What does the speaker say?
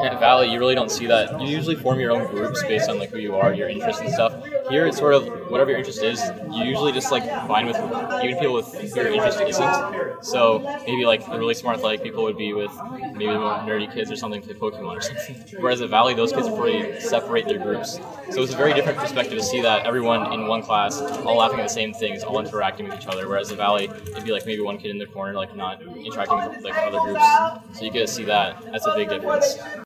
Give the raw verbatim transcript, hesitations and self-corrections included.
At Valley, you really don't see that. You usually form your own groups based on like who you are, your interests and stuff. Here, it's sort of whatever your interest is. You usually just like find with even people with who your interest isn't. So maybe like the really smart athletic people would be with maybe more nerdy kids or something, play Pokemon or something. Whereas at Valley, those kids really separate their groups. So it's a very different perspective to see that everyone in one class all laughing at the same things, all interacting with each other. Whereas at Valley, it'd be like maybe one kid in the corner like not interacting with like other groups. So you get to see that. That's a big difference.